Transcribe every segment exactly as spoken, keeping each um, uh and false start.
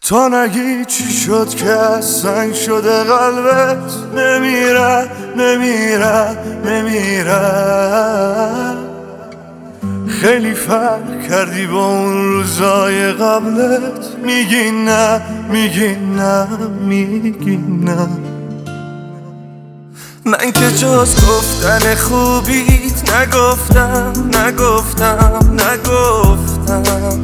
تا نگی چی شد که از سنگ شده قلبت. نمیره نمیره نمیره. خیلی فرق کردی با اون روزای قبلت. میگی نه میگی نه میگی نه. من که جز گفتن خوبیت نگفتم نگفتم نگفتم.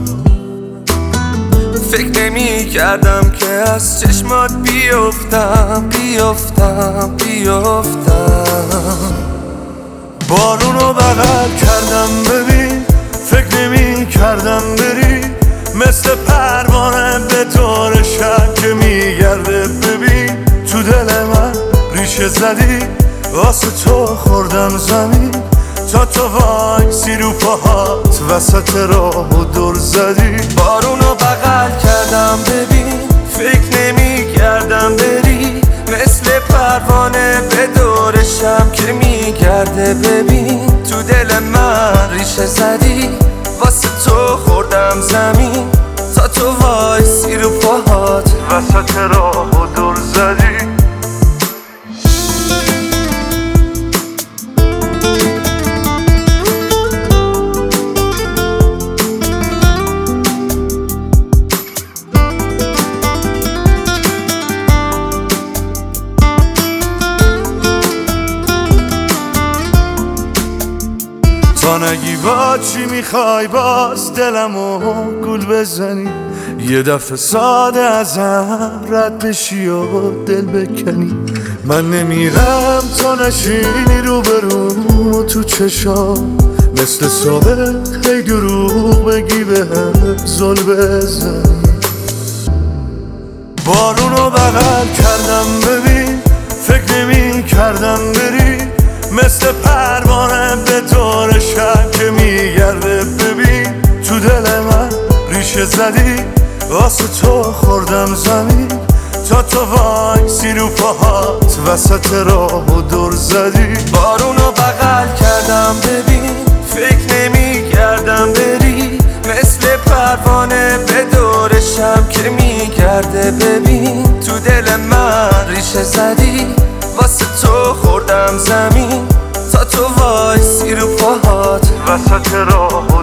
فکر نمی کردم که از چشمات بیفتم بیفتم بیفتم. بارونو بغل کردم ببین، فکر نمی کردم بری. مثل پروانه به دور شب که میگرده ببین. تو دل من ریشه زدی، واسه تو خوردم زمین. تا تو وایسی رو پاهات وسط راه و دور زدی. بارونو بغل کردم ببین، فکر نمی کردم بری. مثل پروانه به دور شم که میگرده ببین. تو دل من ریشه زدی، واسه تو خوردم زمین. تا تو وایسی رو پاهات وسط راه و دور زدی. تا نگی با چی میخوای باز دلمو گول بزنی. یه دفعه ساده ازم رد بشی و دل بکنی. من نمیرم تا نشینی رو بروم و تو چشام. مثل صبح هی دروغ بگی بهم زل بزنی. بارونو بغل کردم ببین، فکر نمی کردم بری. مثل پروانه به دور شب که میگرده ببین. تو دل من ریشه زدی، واسه تو خوردم زمین. تا تو وایسی رو پاهات وسط راه و دور زدی. بارونو بغل کردم ببین، فکر نمی کردم بری. مثل پروانه به دور شب که میگرده ببین. تو دل من ریشه زدی، واسه تو خوردم زمین. تا تو وایسی رو پاهات وسط راه